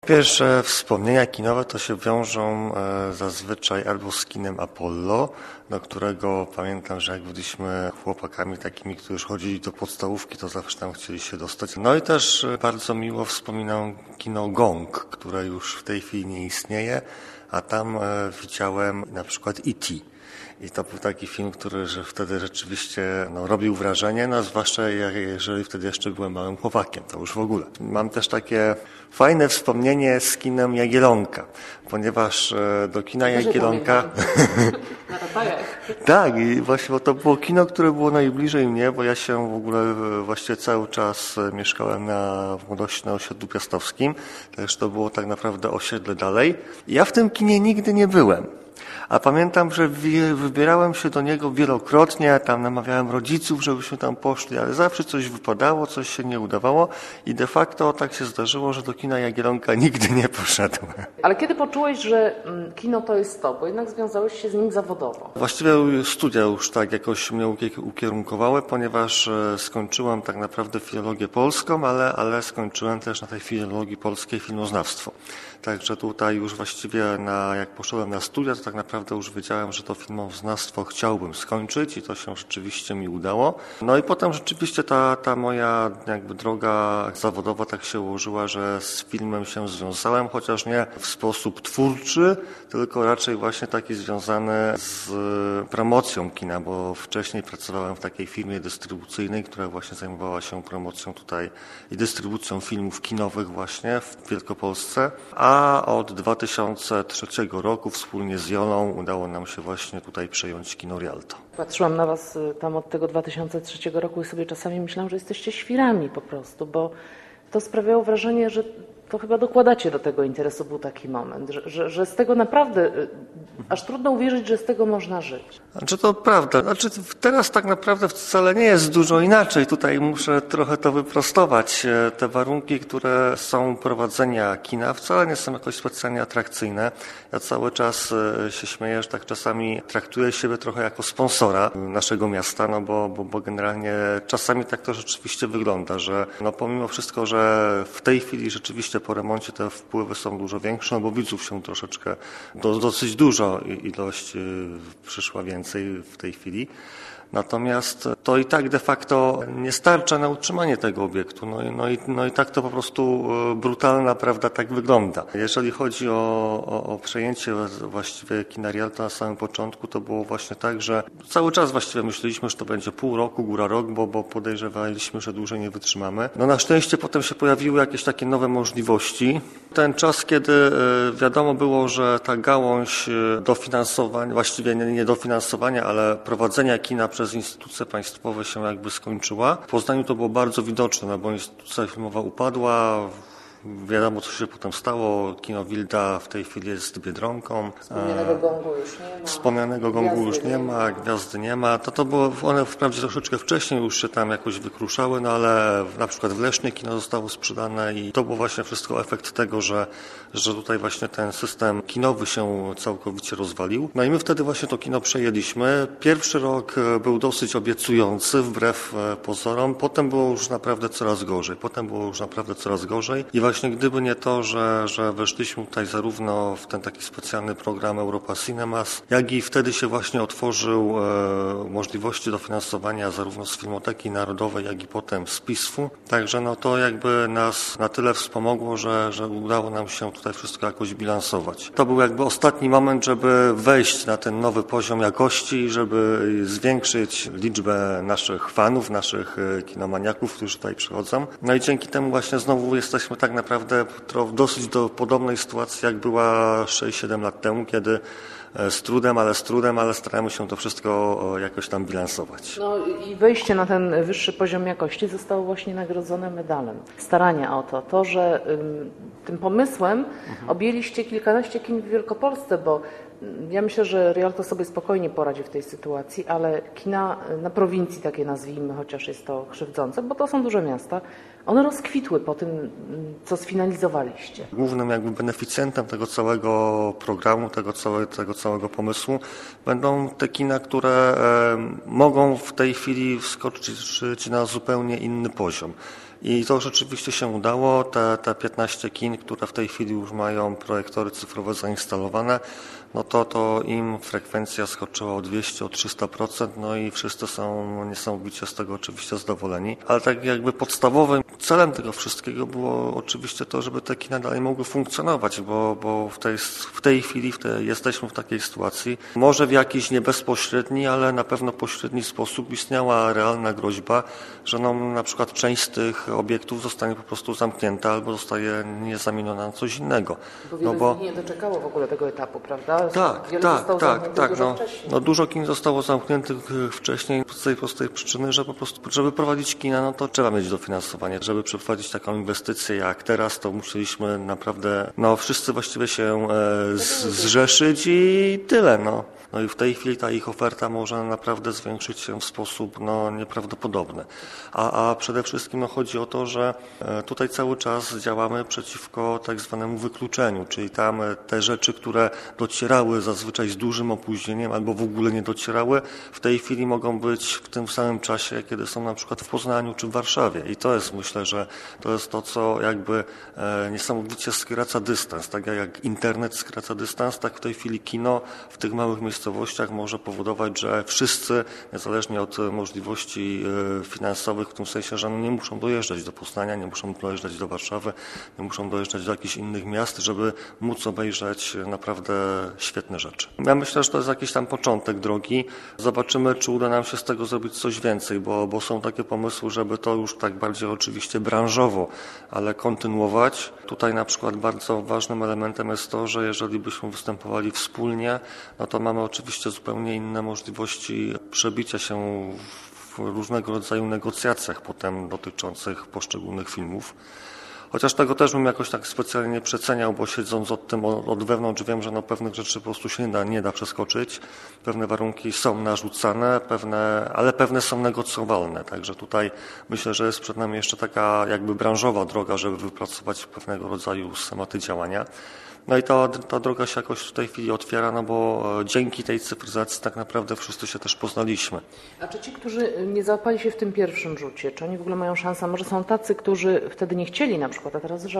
Pierwsze wspomnienia kinowe to się wiążą zazwyczaj albo z kinem Apollo, do którego pamiętam, że jak byliśmy chłopakami takimi, którzy już chodzili do podstawówki, to zawsze tam chcieli się dostać. No i też bardzo miło wspominam kino Gong, które już w tej chwili nie istnieje, a tam widziałem na przykład E.T. I to był taki film, który wtedy rzeczywiście robił wrażenie, zwłaszcza jeżeli wtedy jeszcze byłem małym chłopakiem, to już w ogóle. Mam też takie fajne wspomnienie z kinem Jagiellonka, ponieważ do kina Jagiellonka... Na Ratajach. Tak, i właśnie bo to było kino, które było najbliżej mnie, bo ja się w ogóle właściwie cały czas mieszkałem w młodości na osiedlu piastowskim, też to było tak naprawdę osiedle dalej. Ja w tym kinie nigdy nie byłem. A pamiętam, że wybierałem się do niego wielokrotnie, tam namawiałem rodziców, żebyśmy tam poszli, ale zawsze coś wypadało, coś się nie udawało i de facto tak się zdarzyło, że do kina Jagiellonka nigdy nie poszedłem. Ale kiedy poczułeś, że kino to jest to, bo jednak związałeś się z nim zawodowo? Właściwie studia już tak jakoś mnie ukierunkowały, ponieważ skończyłem tak naprawdę filologię polską, ale skończyłem też na tej filologii polskiej filmoznawstwo. Także tutaj już właściwie jak poszedłem na studia, to tak naprawdę już wiedziałem, że to filmoznawstwo chciałbym skończyć i to się rzeczywiście mi udało. No i potem rzeczywiście ta moja jakby droga zawodowa tak się ułożyła, że z filmem się związałem, chociaż nie w sposób twórczy, tylko raczej właśnie taki związany z promocją kina, bo wcześniej pracowałem w takiej firmie dystrybucyjnej, która właśnie zajmowała się promocją tutaj i dystrybucją filmów kinowych właśnie w Wielkopolsce, a od 2003 roku wspólnie z Jolą udało nam się właśnie tutaj przejąć Kino Rialto. Patrzyłam na was tam od tego 2003 roku i sobie czasami myślałam, że jesteście świrami po prostu, bo to sprawiało wrażenie, że to chyba dokładacie do tego interesu, był taki moment, że z tego naprawdę, aż trudno uwierzyć, że z tego można żyć. Znaczy to prawda. Teraz tak naprawdę wcale nie jest dużo inaczej. Tutaj muszę trochę to wyprostować. Te warunki, które są prowadzenia kina, wcale nie są jakoś specjalnie atrakcyjne. Ja cały czas się śmieję, że tak czasami traktuję siebie trochę jako sponsora naszego miasta, bo generalnie czasami tak to rzeczywiście wygląda, że pomimo wszystko, że w tej chwili rzeczywiście po remoncie te wpływy są dużo większe, bo widzów się troszeczkę, dosyć dużo ilość przyszła więcej w tej chwili. Natomiast to i tak de facto nie starcza na utrzymanie tego obiektu. No i tak to po prostu brutalna prawda tak wygląda. Jeżeli chodzi o przejęcie właściwie kina Rialto na samym początku, to było właśnie tak, że cały czas właściwie myśleliśmy, że to będzie pół roku, góra rok, bo podejrzewaliśmy, że dłużej nie wytrzymamy. Na szczęście potem się pojawiły jakieś takie nowe możliwości. Ten czas, kiedy wiadomo było, że ta gałąź dofinansowania, właściwie nie dofinansowania, ale prowadzenia kina przez instytucje państwowe się jakby skończyła. W Poznaniu to było bardzo widoczne, bo instytucja filmowa upadła. Wiadomo, co się potem stało. Kino Wilda w tej chwili jest Biedronką. Wspomnianego Gongu już nie ma. Wspomnianego Gongu już nie ma, Gwiazdy nie ma. To było, one wprawdzie troszeczkę wcześniej już się tam jakoś wykruszały, ale na przykład w Lesznie kino zostało sprzedane i to był właśnie wszystko efekt tego, że tutaj właśnie ten system kinowy się całkowicie rozwalił. No i my wtedy właśnie to kino przejęliśmy. Pierwszy rok był dosyć obiecujący, wbrew pozorom. Potem było już naprawdę coraz gorzej. I właśnie gdyby nie to, że weszliśmy tutaj zarówno w ten taki specjalny program Europa Cinemas, jak i wtedy się właśnie otworzył możliwości dofinansowania zarówno z Filmoteki Narodowej, jak i potem z PISF-u. Także to jakby nas na tyle wspomogło, że udało nam się tutaj wszystko jakoś bilansować. To był jakby ostatni moment, żeby wejść na ten nowy poziom jakości, żeby zwiększyć liczbę naszych fanów, naszych kinomaniaków, którzy tutaj przychodzą. No i dzięki temu właśnie znowu jesteśmy tak naprawdę dosyć do podobnej sytuacji, jak była 6-7 lat temu, kiedy z trudem, ale staramy się to wszystko jakoś tam bilansować. No i wejście na ten wyższy poziom jakości zostało właśnie nagrodzone medalem. Starania o to, że tym pomysłem objęliście kilkanaście kin w Wielkopolsce, bo ja myślę, że Rialto sobie spokojnie poradzi w tej sytuacji, ale kina na prowincji, takie nazwijmy, chociaż jest to krzywdzące, bo to są duże miasta, one rozkwitły po tym, co sfinalizowaliście. Głównym jakby beneficjentem tego całego programu, tego całego pomysłu będą te kina, które mogą w tej chwili wskoczyć na zupełnie inny poziom. I to rzeczywiście się udało. Te 15 kin, które w tej chwili już mają projektory cyfrowe zainstalowane, no to im frekwencja skoczyła o 200, o 300%, no i wszyscy są niesamowicie z tego oczywiście zadowoleni. Ale tak jakby podstawowym celem tego wszystkiego było oczywiście to, żeby te kina dalej mogły funkcjonować, bo w tej chwili jesteśmy w takiej sytuacji, może w jakiś nie bezpośredni, ale na pewno pośredni sposób istniała realna groźba, że na przykład część z tych obiektów zostanie po prostu zamknięta albo zostaje niezamieniona na coś innego. Bo wiele z nich nie doczekało w ogóle tego etapu, prawda? Tak. Dużo kin zostało zamkniętych wcześniej z tej prostej przyczyny, że po prostu, żeby prowadzić kina, no to trzeba mieć dofinansowanie. Żeby przeprowadzić taką inwestycję jak teraz, to musieliśmy naprawdę, wszyscy właściwie się zrzeszyć i tyle, No i w tej chwili ta ich oferta może naprawdę zwiększyć się w sposób nieprawdopodobny. A przede wszystkim chodzi o to, że tutaj cały czas działamy przeciwko tak zwanemu wykluczeniu, czyli tam te rzeczy, które docierały zazwyczaj z dużym opóźnieniem albo w ogóle nie docierały, w tej chwili mogą być w tym samym czasie, kiedy są na przykład w Poznaniu czy w Warszawie. I to jest, myślę, że to jest to, co jakby niesamowicie skraca dystans. Tak jak internet skraca dystans, tak w tej chwili kino w tych małych miejscowościach może powodować, że wszyscy, niezależnie od możliwości finansowych, w tym sensie, że nie muszą dojeżdżać do Poznania, nie muszą dojeżdżać do Warszawy, nie muszą dojeżdżać do jakichś innych miast, żeby móc obejrzeć naprawdę świetne rzeczy. Ja myślę, że to jest jakiś tam początek drogi. Zobaczymy, czy uda nam się z tego zrobić coś więcej, bo są takie pomysły, żeby to już tak bardziej oczywiście branżowo, ale kontynuować. Tutaj na przykład bardzo ważnym elementem jest to, że jeżeli byśmy występowali wspólnie, no to mamy oczywiście zupełnie inne możliwości przebicia się w różnego rodzaju negocjacjach potem dotyczących poszczególnych filmów. Chociaż tego też bym jakoś tak specjalnie nie przeceniał, bo siedząc od wewnątrz wiem, że pewnych rzeczy po prostu się nie da przeskoczyć. Pewne warunki są narzucane, ale pewne są negocjowalne. Także tutaj myślę, że jest przed nami jeszcze taka jakby branżowa droga, żeby wypracować pewnego rodzaju schematy działania. No i ta droga się jakoś w tej chwili otwiera, bo dzięki tej cyfryzacji tak naprawdę wszyscy się też poznaliśmy. A czy ci, którzy nie załapali się w tym pierwszym rzucie, czy oni w ogóle mają szansę? Może są tacy, którzy wtedy nie chcieli na przykład, a teraz